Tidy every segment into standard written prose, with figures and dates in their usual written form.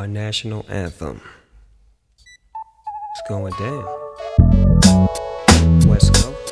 our national anthem. It's going down. West Coast.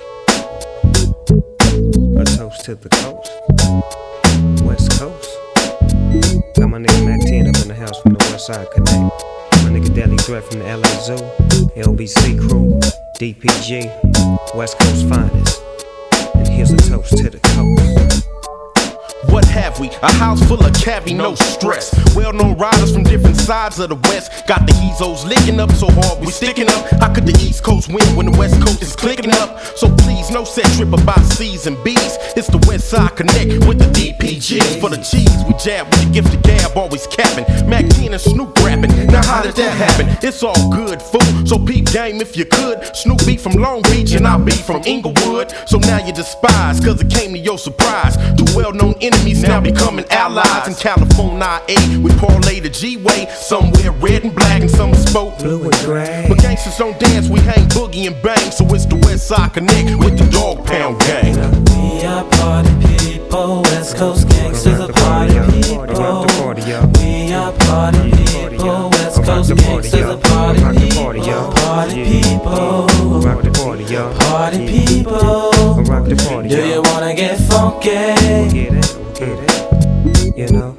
A toast to the coast. West Coast. Got my nigga Mac 10 up in the house from the West Side Connect. My nigga Deadly Threat from the LA Zoo. LBC crew. DPG. West Coast finest. And here's a toast to the coast. What have we? A house full of cavi, no stress. Well-known riders from different sides of the West. Got the Ezos licking up so hard we sticking up. How could the East Coast win when the West Coast is clicking up? So please, no set trip about C's and B's. It's the West Side Connect with the DPGs. For the cheese, we jab with the gift of gab, always capping. Mac 10 and Snoop rapping. Now how did that happen? It's all good, fool. So peep game if you could. Snoop be from Long Beach and I be from Inglewood. So now you despise, cause it came to your surprise. Two well-known enemies now becoming allies. In California, we parlay the G-Way. Some wear red and black and some spoke blue and gray. But gangsters don't dance, we hang boogie and bang. So it's the West Side Connect with the Dog Pound Gang. We are party people, West Coast gangsters are party people. We are party people, West Coast gangsters are party people. Party people, party people. Do you wanna get funky? You know.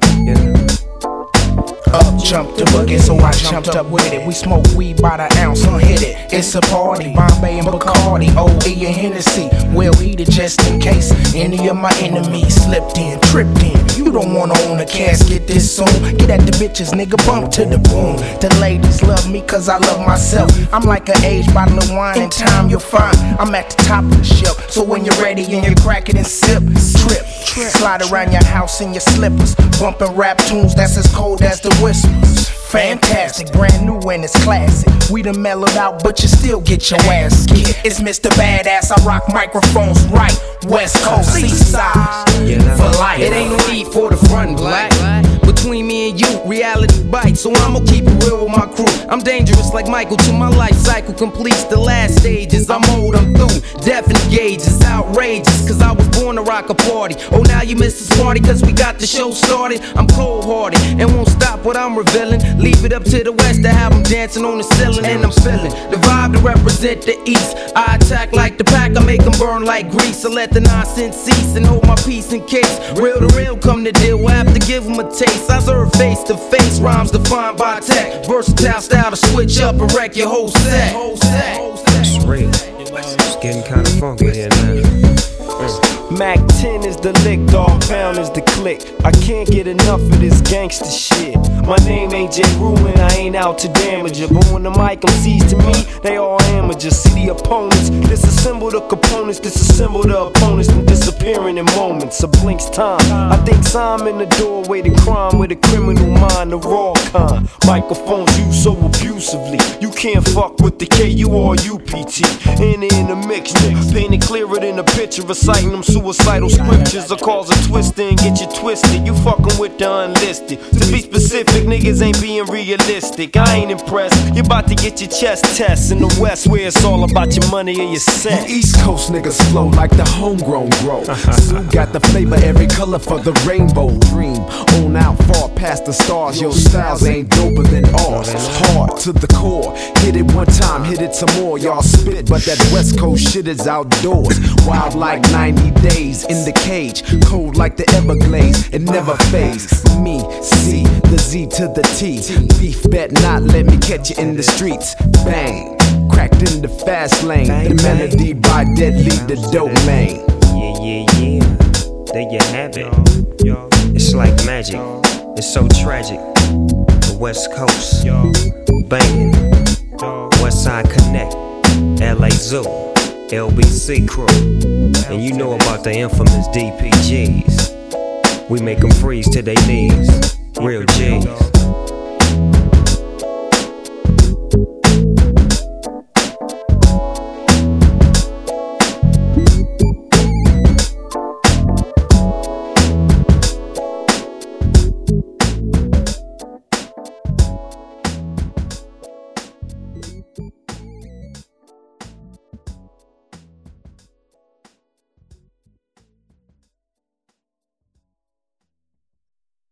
Up jumped the boogie, so I jumped up with it. We smoke weed by the ounce, unhit it. It's a party, Bombay and Bacardi, OE and Hennessy. Well heated just in case any of my enemies slipped in, tripped in. You don't wanna own a casket this soon. Get at the bitches, nigga, bump to the boom. The ladies love me cause I love myself. I'm like an aged bottle of wine, in time you'll find I'm at the top of the shelf. So when you're ready and you crack it and sip, trip. Slide around your house in your slippers, bumping rap tunes that's as cold as the whispers. Fantastic, brand new and it's classic. We done mellowed out, but you still get your ass kicked. It's Mr. Badass, I rock microphones right. West Coast, East Side, for life. It ain't no need for the front black. Between me and you, reality bites. So I'ma keep it real with my crew. I'm dangerous like Michael till my life cycle completes the last stages. I'm old, I'm through. Deaf and gauges, outrageous. Cause I was born to rock a party. Oh, now you missed this party cause we got the show started. I'm cold hearted and won't stop what I'm revealing. Leave it up to the west to have them dancing on the ceiling. And I'm feeling the vibe to represent the east. I attack like the pack, I make them burn like grease. I let the nonsense cease and hold my peace in case real to real come to deal. We'll have to give them a taste. I serve face to face, rhymes defined by tech. Versatile style to switch up and wreck your whole set. It's real. It's getting kinda funky here now. Mac 10 is the lick, Dog Pound is the click. I can't get enough of this gangster shit. My name ain't J. Ruin, I ain't out to damage you. But when the mic MCs to me, they all amateurs. See the opponents, disassemble the components, disassemble the opponents, and disappearing in moments. A blink's time. I think I'm in the doorway to crime with a criminal mind, the raw kind. Microphones used so abusively. You can't fuck with the KURUPT. In the mixture, painted clearer than a picture, reciting them suicidal scriptures or cause a twist and get you twisted. You fucking with the unlisted. To be specific, niggas ain't being realistic. I ain't impressed. You about to get your chest test in the West where it's all about your money and your set. You East Coast niggas flow like the homegrown grow. So got the flavor, every color for the rainbow. Dream on out far past the stars. Your styles ain't doper than ours. It's hard to the core. Hit it one time, hit it some more. Y'all spit, but that West Coast shit is outdoors. Wild like 90 days in the cage, cold like the Everglades, it never fades. Me, C, the Z to the T. Beef bet not let me catch you in the streets. Bang, cracked in the fast lane. The melody by Deadly, the domain. Yeah. There you have it. It's like magic. It's so tragic. The West Coast, banging. West Side Connect, LA Zoo, LBC crew. And you know about the infamous DPGs. We make them freeze to their knees. Real G's.